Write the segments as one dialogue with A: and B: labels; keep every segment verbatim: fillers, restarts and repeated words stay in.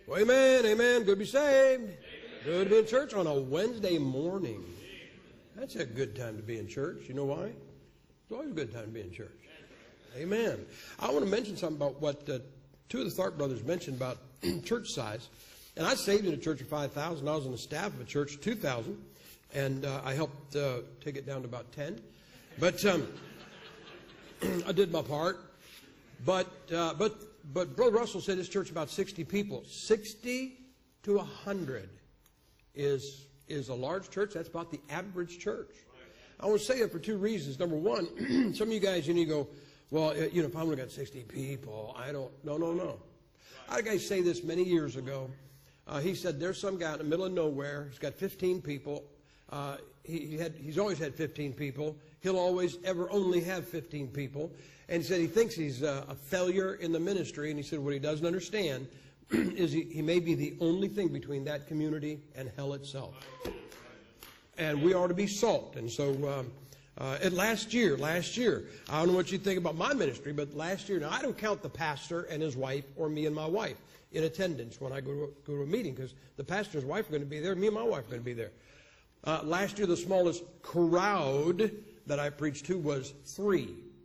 A: Well, amen, amen. Good to be saved. Amen. Good to be in church on a Wednesday morning. That's a good time to be in church. You know why? It's always a good time to be in church. Amen. I want to mention something about what uh, two of the Tharp brothers mentioned about church size. And I saved in a church of five thousand. I was on the staff of a church of two thousand. And uh, I helped uh, take it down to about ten. But um, I did my part. But, uh, but, but Brother Russell said his church about sixty people. sixty to one hundred is, is a large church. That's about the average church. I want to say that for two reasons. Number one, some of you guys, you need to go, well, you know, if I only got sixty people, I don't, no, no, no. I had a guy say this many years ago. Uh, he said, there's some guy in the middle of nowhere. He's got fifteen people. Uh, he, he had, he's always had fifteen people. He'll always ever only have fifteen people. And he said he thinks he's uh, a failure in the ministry. And he said what he doesn't understand is he, he may be the only thing between that community and hell itself. And we are to be salt. And so um, uh, and last year, last year, I don't know what you think about my ministry, but last year, now I don't count the pastor and his wife or me and my wife in attendance when I go to, go to a meeting, because the pastor and his wife are going to be there, me and my wife are going to be there. Uh, last year, the smallest crowd that I preached to was three.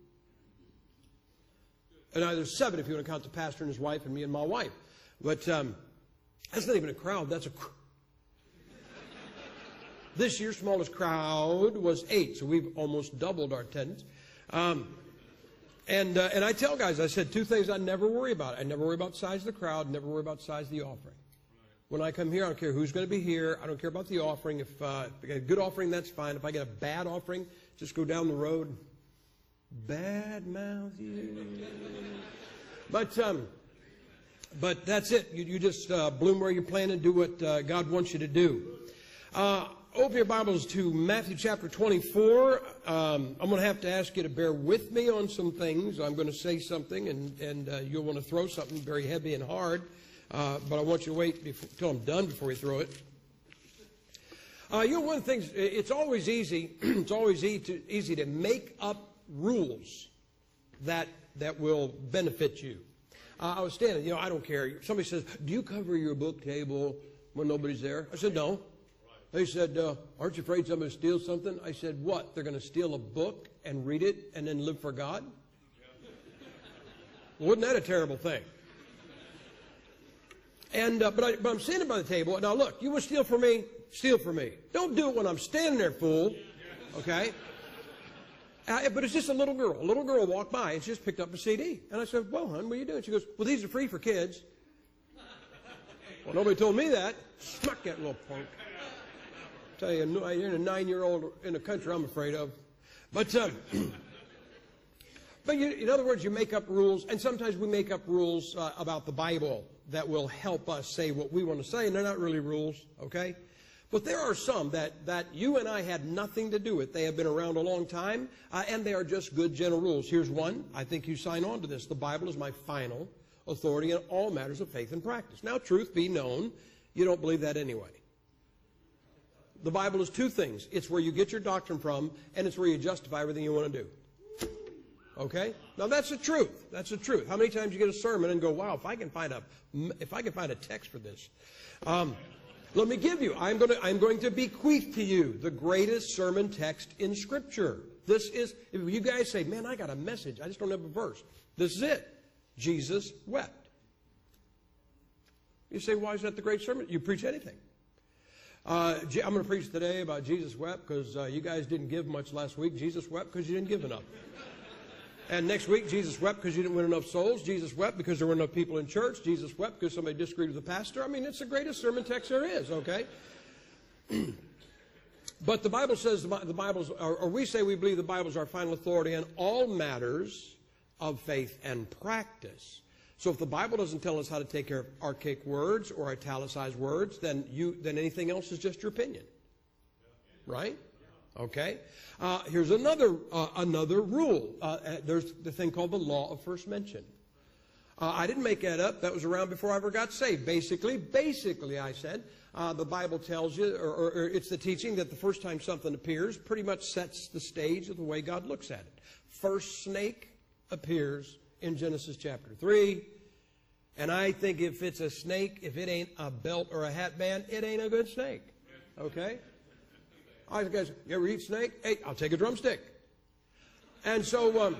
A: And now there's seven if you want to count the pastor and his wife and me and my wife. But um, that's not even a crowd. That's a cr- This year's smallest crowd was eight, so we've almost doubled our attendance. Um, and uh, and I tell guys, I said two things I never worry about. I never worry about the size of the crowd, never worry about the size of the offering. When I come here, I don't care who's going to be here. I don't care about the offering. If, uh, if I get a good offering, that's fine. If I get a bad offering, just go down the road. Bad mouth you. But, um, but that's it. You, you just uh, bloom where you're planted, do what uh, God wants you to do. Uh, open your Bibles to Matthew chapter twenty-four. Um, I'm going to have to ask you to bear with me on some things. I'm going to say something, and, and uh, you'll want to throw something very heavy and hard. Uh, but I want you to wait until I'm done before you throw it. Uh, you know, one of the things, it's always easy, it's always easy to, easy to make up rules that, that will benefit you. Uh, I was standing, you know, I don't care. Somebody says, do you cover your book table when nobody's there? I said, no. They said, uh, aren't you afraid somebody will steal something? I said, what? They're going to steal a book and read it and then live for God? Well, wasn't that a terrible thing? And uh, but, I, but I'm standing by the table. Now, look, you want to steal from me? Steal from me. Don't do it when I'm standing there, fool. Okay? Uh, but it's just a little girl. A little girl walked by and she just picked up a C D. And I said, well, hon, what are you doing? She goes, well, these are free for kids. Well, nobody told me that. Smack that little punk. Tell you, you're a nine-year-old in the country I'm afraid of. But, um, but you, in other words, you make up rules. And sometimes we make up rules uh, about the Bible that will help us say what we want to say, and they're not really rules, okay? But there are some that, that you and I had nothing to do with. They have been around a long time, uh, and they are just good general rules. Here's one. I think you sign on to this. The Bible is my final authority in all matters of faith and practice. Now, truth be known, you don't believe that anyway. The Bible is two things. It's where you get your doctrine from, and it's where you justify everything you want to do. Okay? Now that's the truth. That's the truth. How many times you get a sermon and go, wow, if I can find a, if I can find a text for this. Um, let me give you, I'm going to, I'm going to bequeath to you the greatest sermon text in Scripture. This is, if you guys say, man, I got a message, I just don't have a verse. This is it. Jesus wept. You say, why is that the great sermon? You preach anything. Uh, I'm going to preach today about Jesus wept because uh, you guys didn't give much last week. Jesus wept because you didn't give enough. And next week, Jesus wept because you didn't win enough souls. Jesus wept because there weren't enough people in church. Jesus wept because somebody disagreed with the pastor. I mean, it's the greatest sermon text there is, okay? But the Bible says, the Bible's, or we say we believe the Bible is our final authority on all matters of faith and practice. So if the Bible doesn't tell us how to take care of archaic words or italicized words, then you, then anything else is just your opinion. Right? Okay. Uh, here's another uh, another rule. Uh, there's the thing called the law of first mention. Uh, I didn't make that up. That was around before I ever got saved. Basically, basically, I said uh, the Bible tells you, or, or, or it's the teaching that the first time something appears pretty much sets the stage of the way God looks at it. First snake appears in Genesis chapter three. And I think if it's a snake, if it ain't a belt or a hat band, it ain't a good snake. Okay? All right, guys, you ever eat snake? Hey, I'll take a drumstick. And so, um,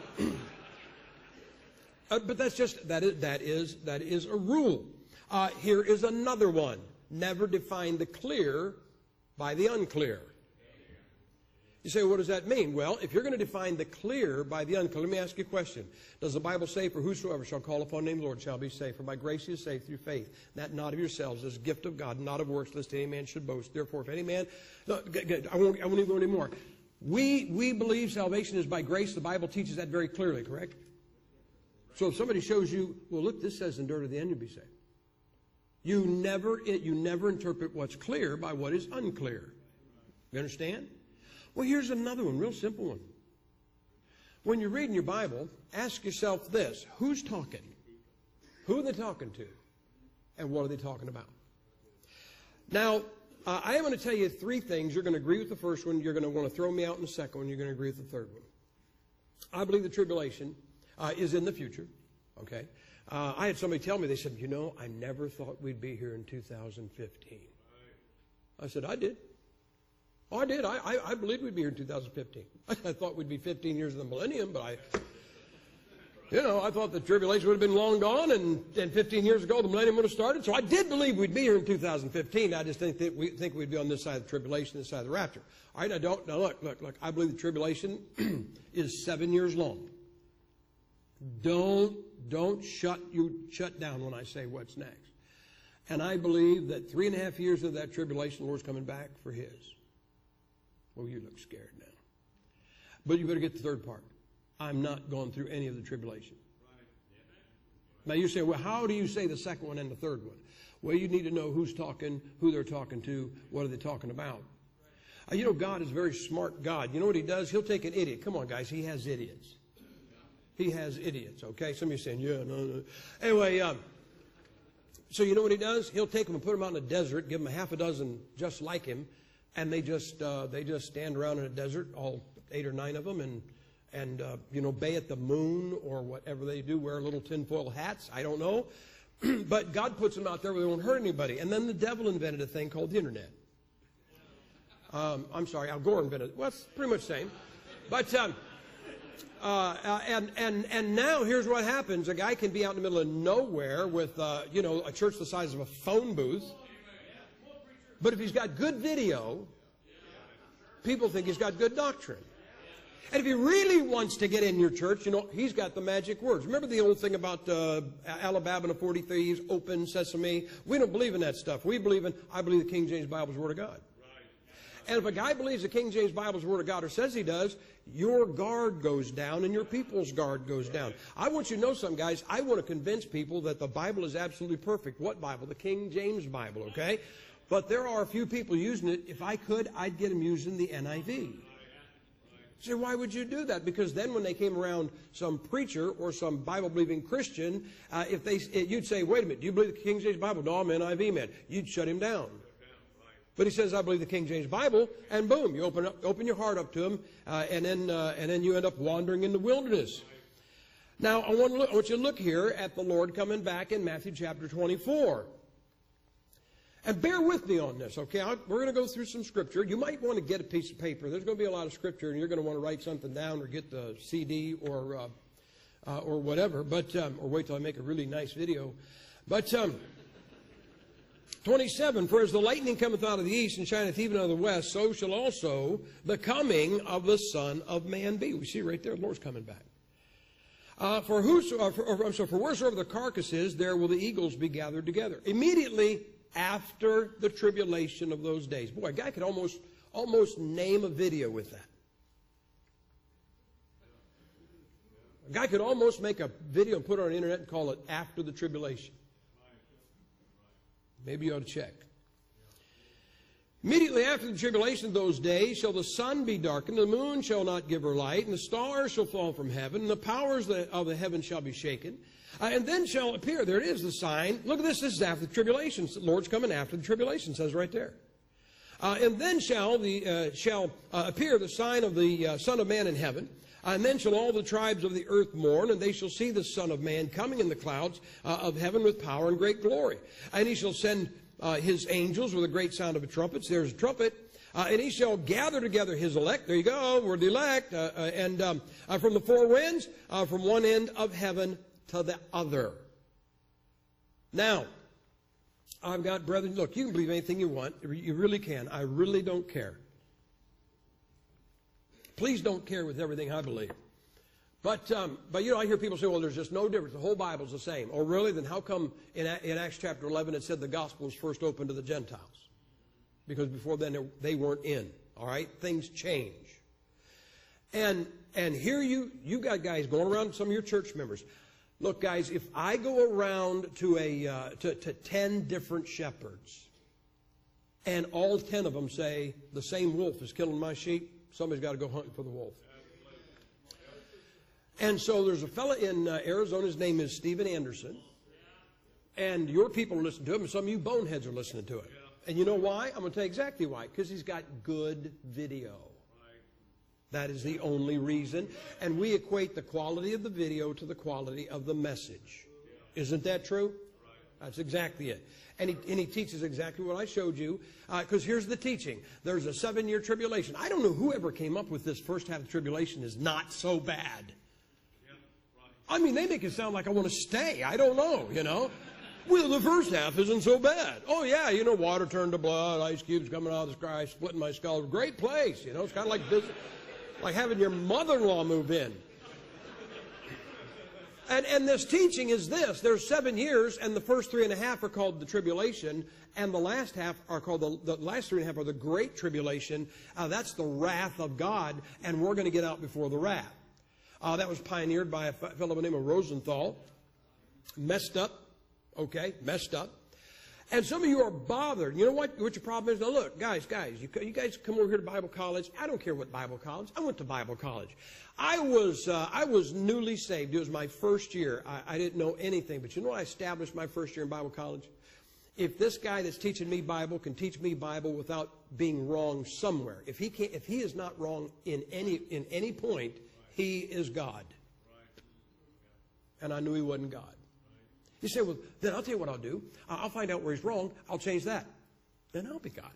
A: uh, but that's just, that is, that is, that is a rule. Uh, here is another one. Never define the clear by the unclear. You say, what does that mean? Well, if you're going to define the clear by the unclear, let me ask you a question. Does the Bible say, for whosoever shall call upon the name of the Lord shall be saved? For by grace he is saved through faith. That not of yourselves is a gift of God, not of works, lest any man should boast. Therefore, if any man, no, I won't, I won't even go anymore. We, we believe salvation is by grace. The Bible teaches that very clearly, correct? So if somebody shows you, well, look, this says endure to the end you'll be saved. You never, you never interpret what's clear by what is unclear. You understand? Well, here's another one, real simple one. When you're reading your Bible, ask yourself this. Who's talking? Who are they talking to? And what are they talking about? Now, uh, I am going to tell you three things. You're going to agree with the first one. You're going to want to throw me out in the second one. You're going to agree with the third one. I believe the tribulation uh, is in the future. Okay? Uh, I had somebody tell me, they said, you know, I never thought we'd be here in two thousand fifteen. I said, I did. Oh, I did. I, I, I believed we'd be here in two thousand fifteen. I thought we'd be fifteen years of the millennium, but I, you know, I thought the tribulation would have been long gone, and, and fifteen years ago the millennium would have started. So I did believe we'd be here in two thousand fifteen. I just think that we think we'd be on this side of the tribulation, this side of the rapture. All right, I don't. Now look, look, look. I believe the tribulation is seven years long. Don't don't shut you shut down when I say what's next. And I believe that three and a half years of that tribulation, the Lord's coming back for His. Well, you look scared now. But you better get the third part. I'm not going through any of the tribulation. Now you say, well, how do you say the second one and the third one? Well, you need to know who's talking, who they're talking to, what are they talking about. Uh, you know, God is a very smart God. You know what He does? He'll take an idiot. Come on, guys. He has idiots. He has idiots, okay? Some of you are saying, yeah, no, no. Anyway, um, so you know what He does? He'll take them and put them out in the desert, give them a half a dozen just like Him, and they just uh, they just stand around in a desert, all eight or nine of them, and and uh, you know, bay at the moon or whatever they do, wear little tinfoil hats. I don't know, but God puts them out there where they won't hurt anybody. And then the devil invented a thing called the internet. Um, I'm sorry, Al Gore invented it. Well, it's pretty much the same, but. Um, Uh, uh, and, and, and now here's what happens. A guy can be out in the middle of nowhere with, uh, you know, a church the size of a phone booth. But if he's got good video, people think he's got good doctrine. And if he really wants to get in your church, you know, he's got the magic words. Remember the old thing about uh, Alabama and the forty thieves, open sesame? We don't believe in that stuff. We believe in, I believe the King James Bible is the Word of God. And if a guy believes the King James Bible is the Word of God, or says he does, your guard goes down and your people's guard goes down. I want you to know something, guys. I want to convince people that the Bible is absolutely perfect. What Bible? The King James Bible, okay? But there are a few people using it. If I could, I'd get them using the N I V. You say, why would you do that? Because then when they came around some preacher or some Bible-believing Christian, uh, if they, you'd say, wait a minute, do you believe the King James Bible? No, I'm an N I V man. You'd shut him down. But he says, I believe the King James Bible, and boom, you open up, open your heart up to him, uh, and then uh, and then you end up wandering in the wilderness. Now, I want, to look, I want you to look here at the Lord coming back in Matthew chapter twenty-four. And bear with me on this, okay? I, we're going to go through some scripture. You might want to get a piece of paper. There's going to be a lot of scripture, and you're going to want to write something down or get the C D or uh, uh, or whatever, but um, or wait till I make a really nice video. But... Um, twenty-seven, for as the lightning cometh out of the east and shineth even out of the west, so shall also the coming of the Son of Man be. We see right there, the Lord's coming back. Uh, for, whoso, uh, for, or, so for wheresoever the carcass is, there will the eagles be gathered together. Immediately after the tribulation of those days. Boy, a guy could almost, almost name a video with that. A guy could almost make a video and put it on the internet and call it After the Tribulation. Maybe you ought to check. Immediately after the tribulation of those days shall the sun be darkened, the moon shall not give her light, and the stars shall fall from heaven, and the powers of the heavens shall be shaken. Uh, and then shall appear, there it is, the sign. Look at this, this is after the tribulation. The Lord's coming after the tribulation, says right there. Uh, and then shall, the, uh, shall uh, appear the sign of the uh, Son of Man in heaven. And then shall all the tribes of the earth mourn, and they shall see the Son of Man coming in the clouds uh, of heaven with power and great glory. And he shall send uh, his angels with a great sound of a trumpet. There's a trumpet. Uh, and he shall gather together his elect. There you go. We're the elect. Uh, uh, and um, uh, from the four winds, uh, from one end of heaven to the other. Now, I've got brethren. Look, you can believe anything you want. You really can. I really don't care. Please don't care with everything I believe. But, um, but you know, I hear people say, well, there's just no difference. The whole Bible's the same. Oh, really? Then how come in, in Acts chapter eleven it said the gospel was first opened to the Gentiles? Because before then they weren't in. All right? Things change. And and here you you got guys going around, some of your church members. Look, guys, if I go around to a uh, to, to ten different shepherds, and all ten of them say the same wolf is killing my sheep, somebody's got to go hunting for the wolf. And so there's a fella in uh, Arizona. His name is Steven Anderson. And your people are listening to him, and some of you boneheads are listening to it. And you know why? I'm going to tell you exactly why. Because he's got good video. That is the only reason. And we equate the quality of the video to the quality of the message. Isn't that true? That's exactly it. And he, and he teaches exactly what I showed you. Because uh, here's the teaching. There's a seven-year tribulation. I don't know whoever came up with this first half of the tribulation is not so bad. I mean, they make it sound like I want to stay. I don't know, you know. Well, the first half isn't so bad. Oh, yeah, you know, water turned to blood, ice cubes coming out of the sky, splitting my skull. Great place, you know. It's kind of like business, like having your mother-in-law move in. And, and this teaching is this. There's seven years, and the first three and a half are called the tribulation, and the last half are called, the, the last three and a half are the great tribulation. Uh, that's the wrath of God, and we're going to get out before the wrath. Uh, that was pioneered by a fellow by the name of Rosenthal. Messed up. Okay, messed up. And some of you are bothered. You know what, what your problem is? Now look, guys, guys, you, you guys come over here to Bible college. I don't care what Bible college. I went to Bible college. I was uh, I was newly saved. It was my first year. I, I didn't know anything. But you know what I established my first year in Bible college? If this guy that's teaching me Bible can teach me Bible without being wrong somewhere, if he can't, if he is not wrong in any in any point, he is God. And I knew he wasn't God. You say, well, then I'll tell you what I'll do. I'll find out where he's wrong. I'll change that. Then I'll be God.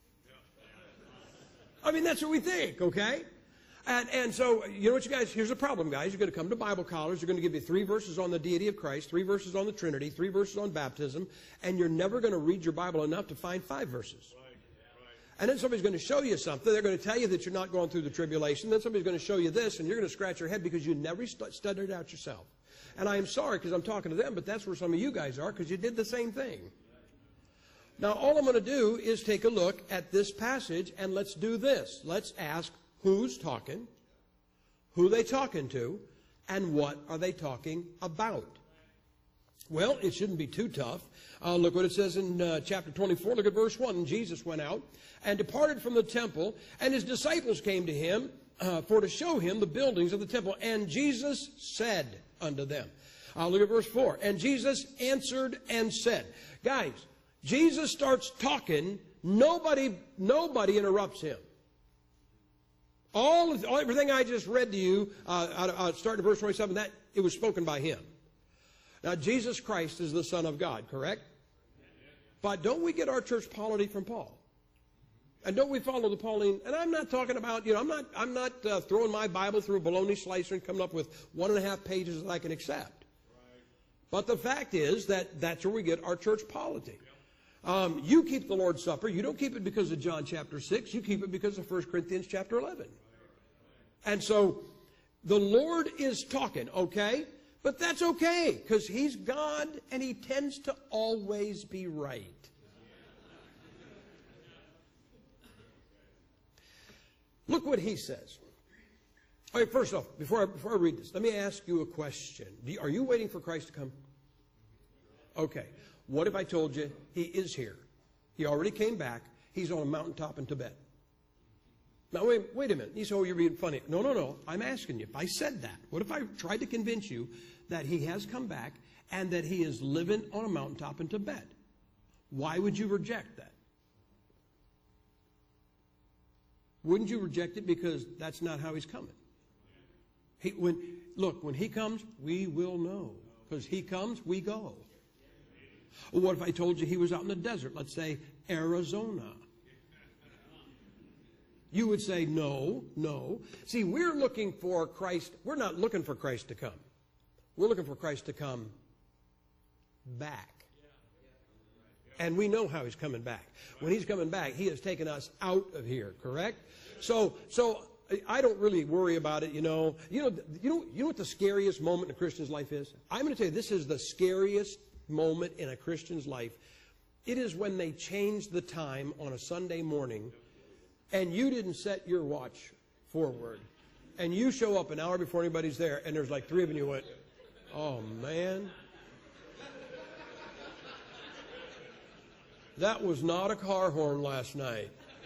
A: I mean, that's what we think, okay? And, and so, you know what, you guys, here's the problem, guys. You're going to come to Bible college. They're going to give you three verses on the deity of Christ, three verses on the Trinity, three verses on baptism, and you're never going to read your Bible enough to find five verses. And then somebody's going to show you something. They're going to tell you that you're not going through the tribulation. Then somebody's going to show you this, and you're going to scratch your head because you never st- studied it out yourself. And I am sorry because I'm talking to them, but that's where some of you guys are because you did the same thing. Now, all I'm going to do is take a look at this passage, and let's do this. Let's ask who's talking, who they talking to, and what are they talking about. Well, it shouldn't be too tough. Uh, look what it says in uh, chapter twenty-four. Look at verse one. And Jesus went out and departed from the temple, and his disciples came to him uh, for to show him the buildings of the temple. And Jesus said unto them. Uh, look at verse four. And Jesus answered and said. Guys, Jesus starts talking. Nobody, nobody interrupts him. All, of, all everything I just read to you, uh, uh, starting at verse twenty-seven, that it was spoken by him. Now, Jesus Christ is the Son of God, correct? But don't we get our church polity from Paul? And don't we follow the Pauline? And I'm not talking about, you know, I'm not, I'm not uh, throwing my Bible through a bologna slicer and coming up with one and a half pages that I can accept. But the fact is that that's where we get our church polity. Um, you keep the Lord's Supper. You don't keep it because of John chapter six. You keep it because of First Corinthians chapter eleven. And so the Lord is talking, okay? But that's okay because he's God and he tends to always be right. Look what he says. All right, first off, before I, before I read this, let me ask you a question. Do you, are you waiting for Christ to come? Okay. What if I told you he is here? He already came back. He's on a mountaintop in Tibet. Now, wait, wait a minute. You say, oh, you're being funny. No, no, no. I'm asking you. If I said that, what if I tried to convince you that he has come back and that he is living on a mountaintop in Tibet? Why would you reject that? Wouldn't you reject it because that's not how he's coming? He, when, look, when He comes, we will know. Because He comes, we go. Well, what if I told you He was out in the desert? Let's say Arizona. You would say, no, no. See, we're looking for Christ. We're not looking for Christ to come. We're looking for Christ to come back. And we know how He's coming back. When He's coming back, He has taken us out of here, correct? So, so I don't really worry about it, you know. You know, you know, you know what the scariest moment in a Christian's life is? I'm going to tell you, this is the scariest moment in a Christian's life. It is when they change the time on a Sunday morning and you didn't set your watch forward. And you show up an hour before anybody's there, and there's like three of them, and you went, oh, man. That was not a car horn last night.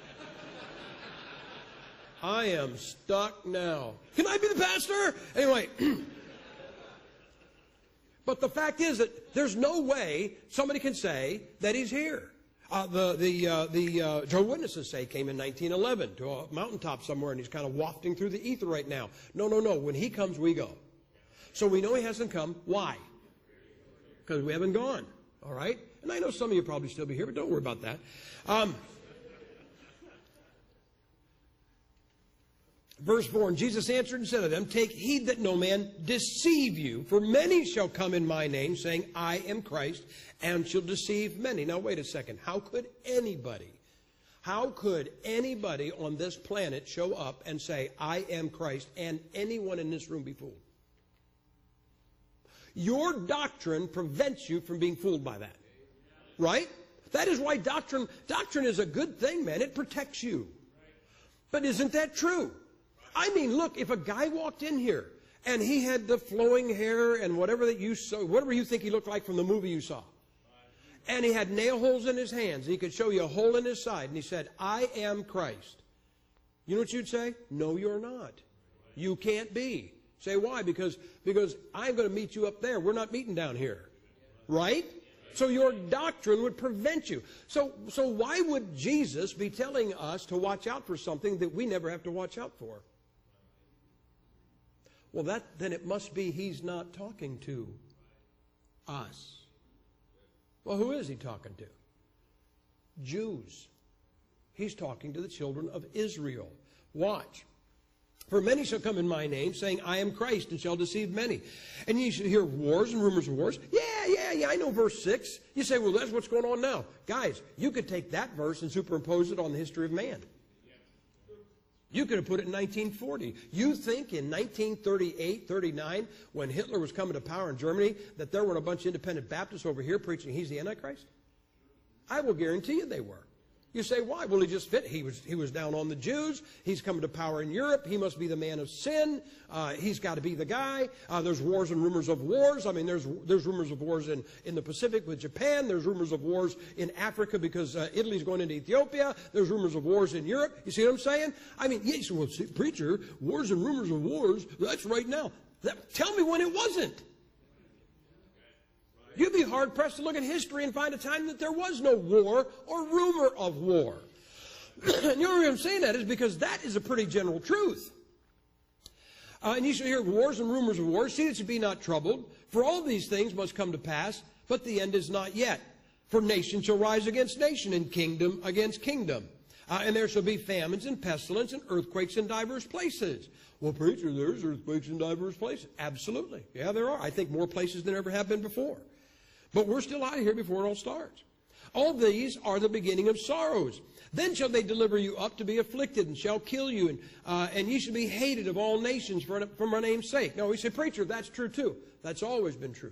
A: I am stuck now. Can I be the pastor? Anyway. But the fact is that there's no way somebody can say that He's here. Uh, the the uh, the uh, Jehovah's Witnesses say He came in nineteen eleven to a mountaintop somewhere, and He's kind of wafting through the ether right now. No, no, no. When He comes, we go. So we know He hasn't come. Why? Because we haven't gone. All right? And I know some of you probably still be here, but don't worry about that. Um, Verse four, and Jesus answered and said to them, take heed that no man deceive you, for many shall come in my name, saying, I am Christ, and shall deceive many. Now, wait a second. How could anybody, how could anybody on this planet show up and say, I am Christ, and anyone in this room be fooled? Your doctrine prevents you from being fooled by that. Right? That is why doctrine, doctrine is a good thing, man. It protects you. But isn't that true? I mean, look, if a guy walked in here and he had the flowing hair and whatever that you saw, whatever you think he looked like from the movie you saw, and he had nail holes in his hands, and he could show you a hole in his side, and he said, I am Christ. You know what you'd say? No, you're not. You can't be. Say, why? Because, because I'm going to meet you up there. We're not meeting down here. Right? So your doctrine would prevent you. So, so why would Jesus be telling us to watch out for something that we never have to watch out for? Well, that, then it must be He's not talking to us. Well, who is He talking to? Jews. He's talking to the children of Israel. Watch. For many shall come in my name, saying, I am Christ, and shall deceive many. And ye shall hear wars and rumors of wars. Yeah, yeah, yeah, I know verse six. You say, well, that's what's going on now. Guys, you could take that verse and superimpose it on the history of man. You could have put it in nineteen forty. You think in nineteen thirty-eight, thirty-nine, when Hitler was coming to power in Germany, that there were a bunch of independent Baptists over here preaching He's the Antichrist? I will guarantee you they were. You say, why? Well, he just fit. He was, he was down on the Jews. He's coming to power in Europe. He must be the man of sin. Uh, he's got to be the guy. Uh, there's wars and rumors of wars. I mean, there's there's rumors of wars in, in the Pacific with Japan. There's rumors of wars in Africa because uh, Italy's going into Ethiopia. There's rumors of wars in Europe. You see what I'm saying? I mean, yes, well, see, preacher, wars and rumors of wars, that's right now. That, tell me when it wasn't. You'd be hard-pressed to look at history and find a time that there was no war or rumor of war. And the only reason I'm saying that is because that is a pretty general truth. Uh, and you shall hear wars and rumors of wars. See that you be not troubled. For all these things must come to pass, but the end is not yet. For nation shall rise against nation, and kingdom against kingdom. Uh, and there shall be famines and pestilence and earthquakes in diverse places. Well, preacher, there's earthquakes in diverse places. Absolutely. Yeah, there are. I think more places than ever have been before. But we're still out of here before it all starts. All these are the beginning of sorrows. Then shall they deliver you up to be afflicted, and shall kill you, and, uh, and ye shall be hated of all nations for, for my name's sake. Now, we say, preacher, that's true too. That's always been true.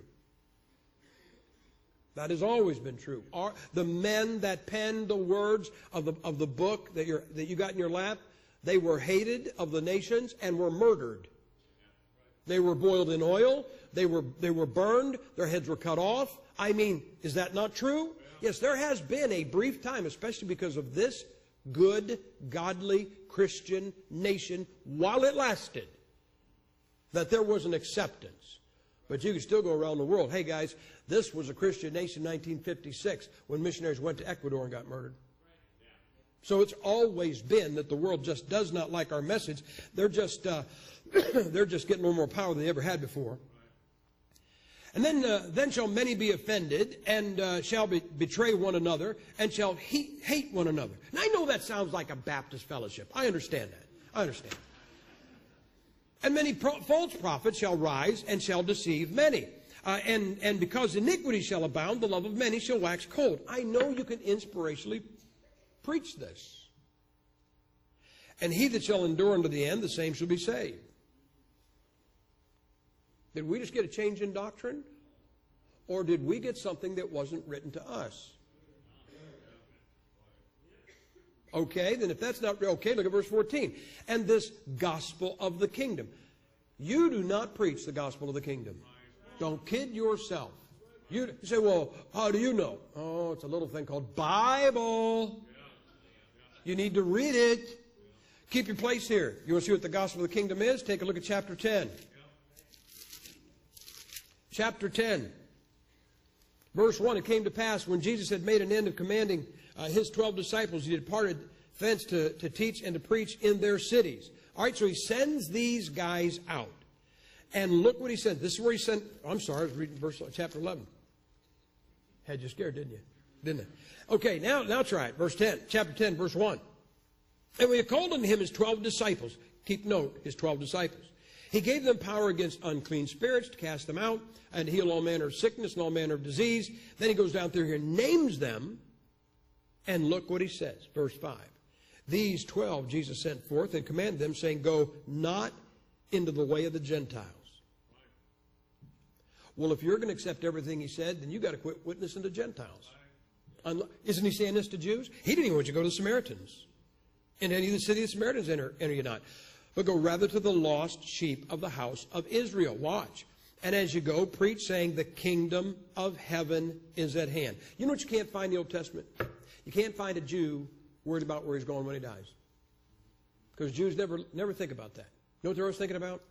A: That has always been true. Our, the men that penned the words of the, of the book that, you're, that you got in your lap, they were hated of the nations and were murdered. They were boiled in oil. They were, they were burned. Their heads were cut off. I mean, is that not true? Yes, there has been a brief time, especially because of this good, godly, Christian nation, while it lasted, that there was an acceptance. But you can still go around the world. Hey, guys, this was a Christian nation in nineteen fifty-six when missionaries went to Ecuador and got murdered. So it's always been that the world just does not like our message. They're just, uh, They're just getting a little more power than they ever had before. And then, uh, then shall many be offended, and uh, shall be, betray one another, and shall he, hate one another. Now, I know that sounds like a Baptist fellowship. I understand that. I understand. And many pro- false prophets shall rise, and shall deceive many. Uh, and, and because iniquity shall abound, the love of many shall wax cold. I know you can inspirationally preach this. And he that shall endure unto the end, the same shall be saved. Did we just get a change in doctrine? Or did we get something that wasn't written to us? Okay, then if that's not okay, look at verse fourteen. And this gospel of the kingdom. You do not preach the gospel of the kingdom. Don't kid yourself. You say, well, how do you know? Oh, it's a little thing called Bible. You need to read it. Keep your place here. You want to see what the gospel of the kingdom is? Take a look at chapter ten. Chapter ten, verse one, it came to pass when Jesus had made an end of commanding uh, his twelve disciples, he departed thence to, to teach and to preach in their cities. All right, so he sends these guys out. And look what he said. This is where he sent, I'm sorry, I was reading verse chapter eleven. Had you scared, didn't you? Didn't it? Okay, now, now try it. Verse ten, chapter ten, verse one. And we have called unto him his twelve disciples. Keep note, his twelve disciples. He gave them power against unclean spirits to cast them out and heal all manner of sickness and all manner of disease. Then he goes down through here and names them. And look what he says. Verse five. These twelve Jesus sent forth and commanded them, saying, go not into the way of the Gentiles. Well, if you're going to accept everything he said, then you've got to quit witnessing to Gentiles. Isn't he saying this to Jews? He didn't even want you to go to the Samaritans. In any of the city of the Samaritans enter, enter you not. But go rather to the lost sheep of the house of Israel. Watch. And as you go, preach, saying, the kingdom of heaven is at hand. You know what you can't find in the Old Testament? You can't find a Jew worried about where he's going when he dies. Because Jews never never think about that. You know what they're always thinking about?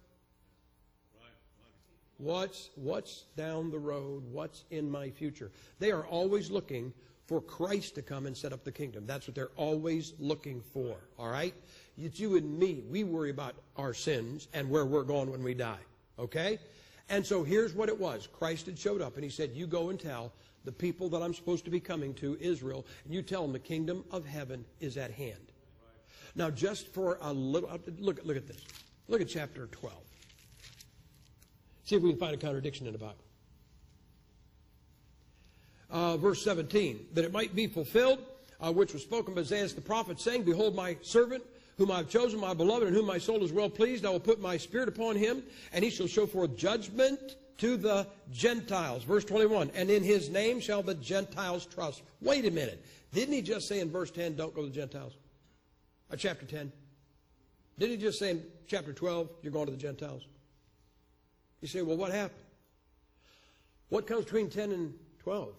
A: What's, what's down the road? What's in my future? They are always looking for Christ to come and set up the kingdom. That's what they're always looking for. All right? It's you and me. We worry about our sins and where we're going when we die. Okay? And so here's what it was. Christ had showed up and he said, you go and tell the people that I'm supposed to be coming to, Israel, and you tell them the kingdom of heaven is at hand. Now just for a little, look, look at this. Look at chapter twelve. See if we can find a contradiction in the Bible. Uh, verse seventeen, that it might be fulfilled, uh, which was spoken by Isaiah the prophet, saying, behold my servant, whom I have chosen, my beloved, in whom my soul is well pleased. I will put my spirit upon him, and he shall show forth judgment to the Gentiles. Verse twenty-one, and in his name shall the Gentiles trust. Wait a minute. Didn't he just say in verse ten, don't go to the Gentiles? Or chapter ten? Didn't he just say in chapter twelve, you're going to the Gentiles? You say, well, what happened? What comes between ten and twelve?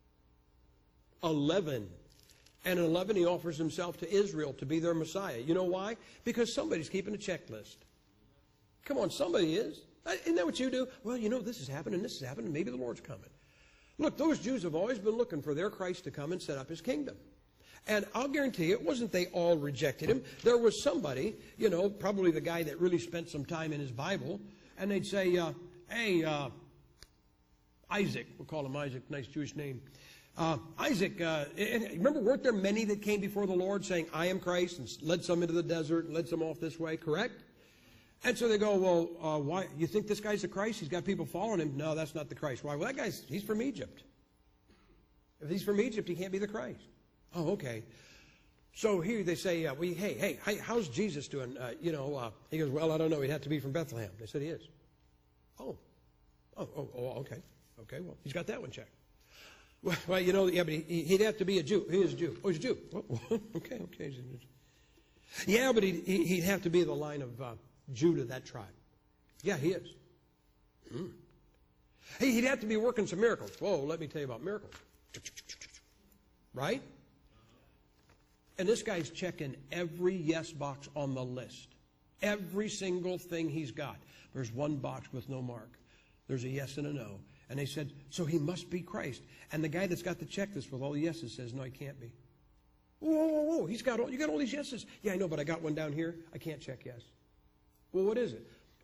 A: eleven. And in eleven, he offers himself to Israel to be their Messiah. You know why? Because somebody's keeping a checklist. Come on, somebody is. Isn't that what you do? Well, you know, this has happened and this has happened and maybe the Lord's coming. Look, those Jews have always been looking for their Christ to come and set up his kingdom. And I'll guarantee you, it wasn't they all rejected him. There was somebody, you know, probably the guy that really spent some time in his Bible, and they'd say, uh, hey, uh, Isaac, we'll call him Isaac, nice Jewish name. Uh, Isaac, uh, and remember, weren't there many that came before the Lord saying, I am Christ, and led some into the desert, and led some off this way, correct? And so they go, well, uh, why? You think this guy's the Christ? He's got people following him. No, that's not the Christ. Why? Well, that guy's, he's from Egypt. If he's from Egypt, he can't be the Christ. Oh, okay. So here they say, uh, well, hey, hey, hey, how's Jesus doing? Uh, you know, uh, he goes, well, I don't know. He'd have to be from Bethlehem. They said he is. Oh, oh, oh, oh okay. Okay, well, he's got that one checked. Well, well, you know, yeah, but he, he'd have to be a Jew. He is a Jew. Oh, he's a Jew. Oh, okay, okay. Yeah, but he'd, he'd have to be the line of uh, Judah, that tribe. Yeah, he is. Hmm. Hey, he'd have to be working some miracles. Whoa, let me tell you about miracles. Right? And this guy's checking every yes box on the list. Every single thing he's got. There's one box with no mark. There's a yes and a no. And they said, so he must be Christ. And the guy that's got the checklist with all the yeses says, no, he can't be. Whoa, whoa, whoa, he's got all, you got all these yeses. Yeah, I know, but I got one down here. I can't check yes. Well, what is it?